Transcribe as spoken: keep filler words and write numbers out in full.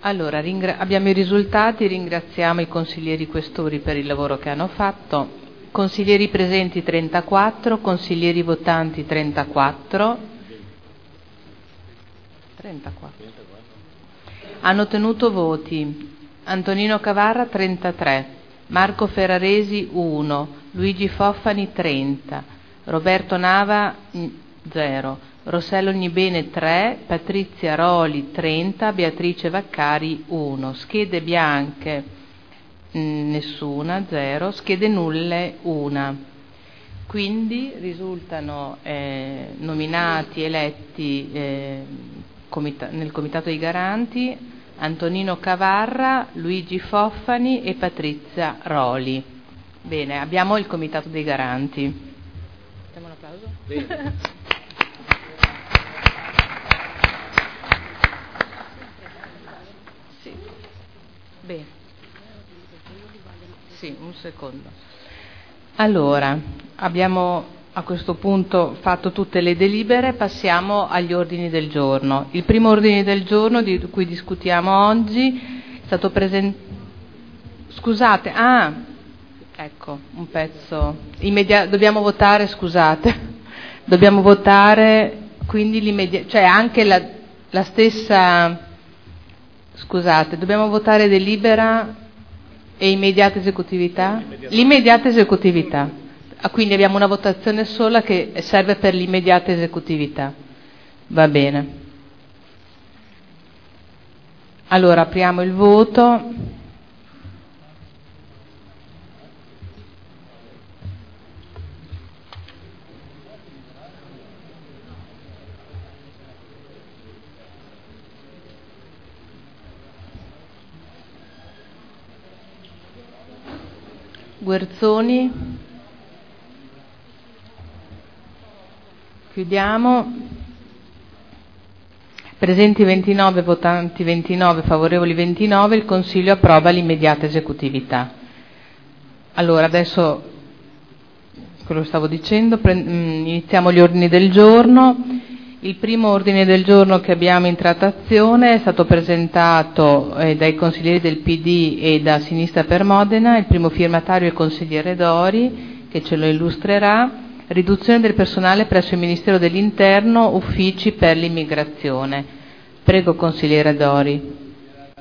Allora, ringra- abbiamo i risultati, ringraziamo i consiglieri questori per il lavoro che hanno fatto. Consiglieri presenti trentaquattro, consiglieri votanti trentaquattro. trentaquattro. Hanno tenuto voti Antonino Cavarra trentatré, Marco Ferraresi uno, Luigi Foffani trenta, Roberto Nava zero, Rossello Gnibene tre, Patrizia Roli trenta, Beatrice Vaccari uno, schede bianche mh, nessuna, zero, schede nulle una. Quindi risultano eh, nominati, eletti eh, comita- nel Comitato dei Garanti Antonino Cavarra, Luigi Foffani e Patrizia Roli. Bene, abbiamo il Comitato dei Garanti. Facciamo un applauso? Bene. Sì. Bene. Sì, un secondo. Allora, abbiamo a questo punto fatto tutte le delibere, passiamo agli ordini del giorno. Il primo ordine del giorno di cui discutiamo oggi è stato presentato. Scusate, ah, ecco, un pezzo. Immedia- dobbiamo votare, scusate, dobbiamo votare quindi l'immediata, cioè anche la, la stessa, scusate, dobbiamo votare delibera e immediata esecutività? L'immediata esecutività. Ah, quindi abbiamo una votazione sola che serve per l'immediata esecutività. Va bene. Allora apriamo il voto. Guerzoni. Chiudiamo. Presenti ventinove, votanti ventinove, favorevoli ventinove, il Consiglio approva l'immediata esecutività. Allora, adesso, quello che stavo dicendo, pre- iniziamo gli ordini del giorno. Il primo ordine del giorno che abbiamo in trattazione è stato presentato eh, dai consiglieri del P D e da Sinistra per Modena. Il primo firmatario è il consigliere Dori, che ce lo illustrerà. Riduzione del personale presso il Ministero dell'Interno, uffici per l'immigrazione. Prego, consigliere Dori.